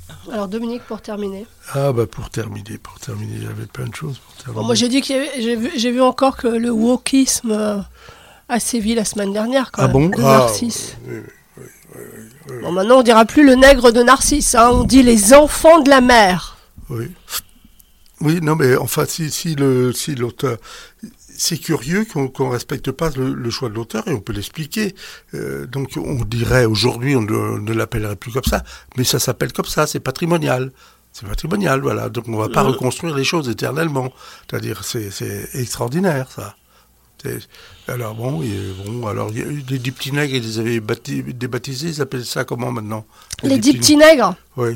Alors Dominique, pour terminer. Ah bah pour terminer, il y avait plein de choses pour terminer. Bon, moi j'ai dit que j'ai vu encore que le wokisme a sévi la semaine dernière quand même, de Narcisse. Oui. Bon, maintenant on dira plus le nègre de Narcisse, hein, on dit les enfants de la mer. Oui. Oui, non mais enfin si l'auteur... C'est curieux qu'on respecte pas le choix de l'auteur et on peut l'expliquer. Donc on dirait aujourd'hui, on ne l'appellerait plus comme ça, mais ça s'appelle comme ça, c'est patrimonial. C'est patrimonial, voilà. Donc on va pas reconstruire les choses éternellement. C'est-à-dire, c'est extraordinaire, ça. Alors alors il y a eu des petits nègres, ils les avaient débaptisés, ils appellent ça comment maintenant? Les dix petits nègres? Oui.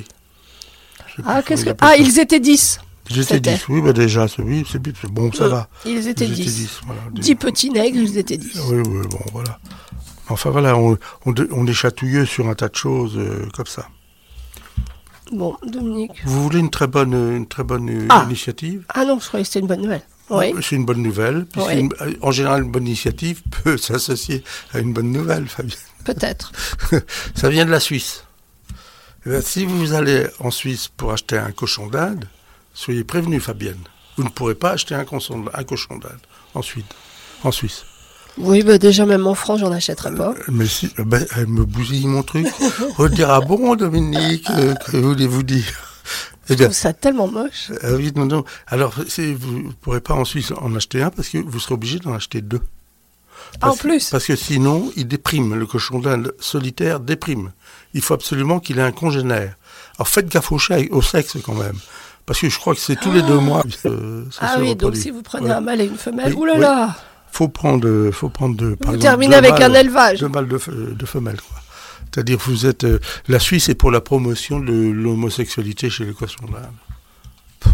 Ils étaient 10. Ils étaient 10, oui, bah déjà, c'est bon, ça va. Ils étaient 10. Voilà, 10 petits nègres, ils étaient 10. Oui, bon, voilà. Enfin, voilà, on est chatouilleux sur un tas de choses comme ça. Bon, Dominique. Vous voulez une très bonne initiative? Ah non, je croyais que c'était une bonne nouvelle. Oui. C'est une bonne nouvelle, puisque Oui. en général, une bonne initiative peut s'associer à une bonne nouvelle, Fabienne. Peut-être. Ça vient de la Suisse. Et bien, si vous allez en Suisse pour acheter un cochon d'Inde, soyez prévenus, Fabienne. Vous ne pourrez pas acheter un cochon d'Inde en Suisse. Oui, bah déjà, même en France, j'en achèterais pas. Mais si, elle me bousille mon truc. On dira, bon, Dominique, que voulez-vous dire? Je trouve ça tellement moche. Oui, non. Alors, vous ne pourrez pas en Suisse en acheter un parce que vous serez obligé d'en acheter 2. En plus? Parce que sinon, il déprime. Le cochon d'Inde solitaire déprime. Il faut absolument qu'il ait un congénère. Alors, faites gaffe au sexe quand même. Parce que je crois que c'est tous les 2 mois. Donc si vous prenez un mâle et une femelle, oulala. Faut prendre vous terminez avec un élevage. 2 mâles de femelles, quoi. C'est-à-dire que la Suisse est pour la promotion de l'homosexualité chez les cochons d'Inde.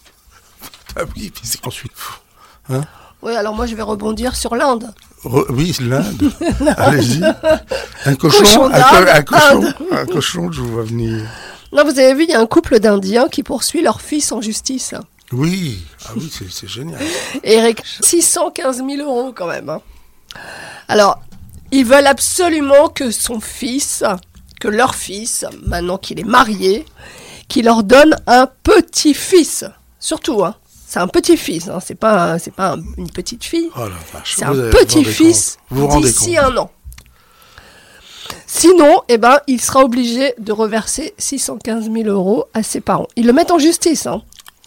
Ah oui, puis c'est ensuite. Hein? Oui, alors moi je vais rebondir sur l'Inde. Oui, l'Inde. Allez-y. Un cochon, un cochon, je vous vois venir. Non, vous avez vu, il y a un couple d'Indiens qui poursuit leur fils en justice. Oui, c'est génial. Et 615 000 € quand même. Hein. Alors, ils veulent absolument que leur fils, maintenant qu'il est marié, qu'il leur donne un petit-fils. Surtout, hein. C'est un petit-fils, hein. C'est pas une petite fille. Oh la vache. C'est un petit-fils d'ici 1 an. Sinon, il sera obligé de reverser 615 000 € à ses parents. Ils le mettent en justice. Hein.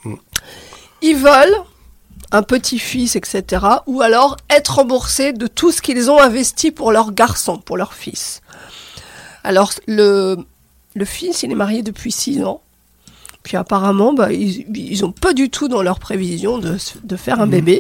Ils veulent un petit-fils, etc. Ou alors être remboursés de tout ce qu'ils ont investi pour leur garçon, pour leur fils. Alors, le fils, il est marié depuis 6 ans. Puis apparemment, ils n'ont pas du tout dans leur prévision de faire un bébé.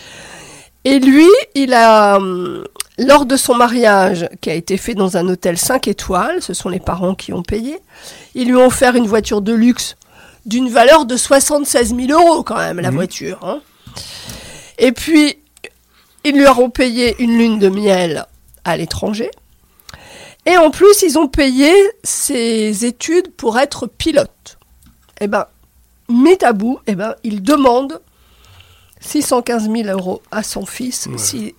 Et lui, il a... Lors de son mariage, qui a été fait dans un hôtel 5 étoiles, ce sont les parents qui ont payé, ils lui ont offert une voiture de luxe d'une valeur de 76 000 € quand même, la voiture. Hein. Et puis, ils lui ont payé une lune de miel à l'étranger. Et en plus, ils ont payé ses études pour être pilote. Mis à bout, il demande 615 000 € à son fils si...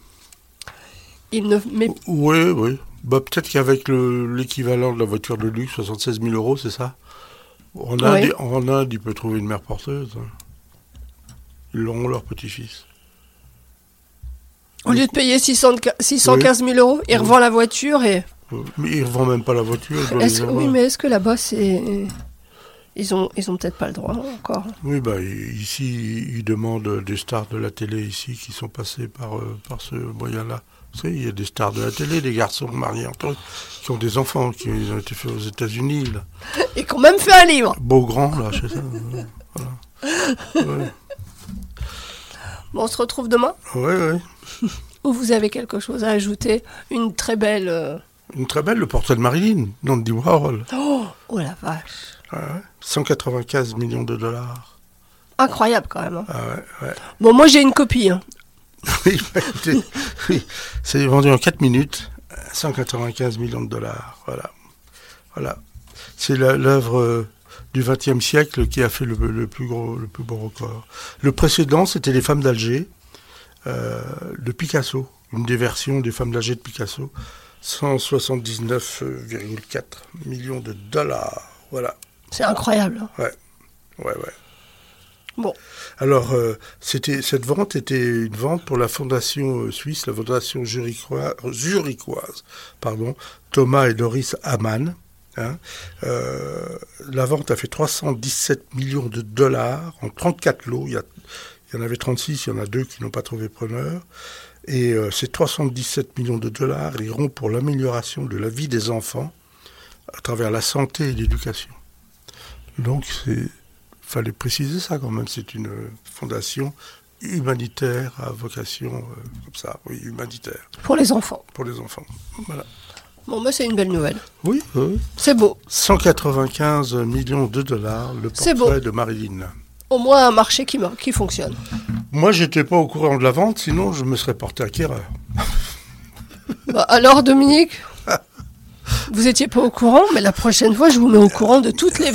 Oui. Peut-être qu'avec l'équivalent de la voiture de luxe, 76 000 €, c'est ça? En Inde, il peut trouver une mère porteuse. Ils auront leur petit-fils. Au lieu de payer 615 000 €, il revend la voiture et... Mais il ne revend même pas la voiture. Mais est-ce que là-bas, c'est... Ils ont peut-être pas le droit encore. Oui, ici, ils demandent des stars de la télé ici qui sont passés par ce moyen-là. Vous savez, il y a des stars de la télé, des garçons mariés entre eux, qui ont des enfants, qui ont été faits aux États-Unis. Là. Et qui ont même fait un livre. Beau grand, là, c'est ça. Voilà. Ouais. Bon, on se retrouve demain. Oui. Ou vous avez quelque chose à ajouter? Une très belle... Une très belle, le portrait de Marilyn, d'Andy Warhol. Oh la vache. 195 millions de $. Incroyable quand même. Hein. Ah ouais. Bon, moi j'ai une copie. Hein. Oui, c'est vendu en 4 minutes, 195 millions de $. Voilà. C'est l'œuvre du XXe siècle qui a fait le plus beau record. Le précédent, c'était Les Femmes d'Alger, de Picasso, une des versions des Femmes d'Alger de Picasso, 179,4 millions de $. Voilà. C'est incroyable. Ouais. Bon. Alors, cette vente était une vente pour la fondation suisse, la fondation zurichoise, Thomas et Doris Hamann. Hein. La vente a fait 317 millions de dollars en 34 lots. Il y en avait 36, il y en a 2 qui n'ont pas trouvé preneur. Et ces 317 millions de dollars iront pour l'amélioration de la vie des enfants à travers la santé et l'éducation. Donc, fallait préciser ça quand même. C'est une fondation humanitaire à vocation comme ça, oui, humanitaire. Pour les enfants. Pour les enfants, voilà. Bon, c'est une belle nouvelle. Oui. C'est beau. 195 millions de dollars, le portrait de Marilyn. Au moins un marché qui fonctionne. Moi, j'étais pas au courant de la vente, sinon je me serais porté acquéreur. Alors, Dominique, vous étiez pas au courant, mais la prochaine fois, je vous mets au courant de toutes les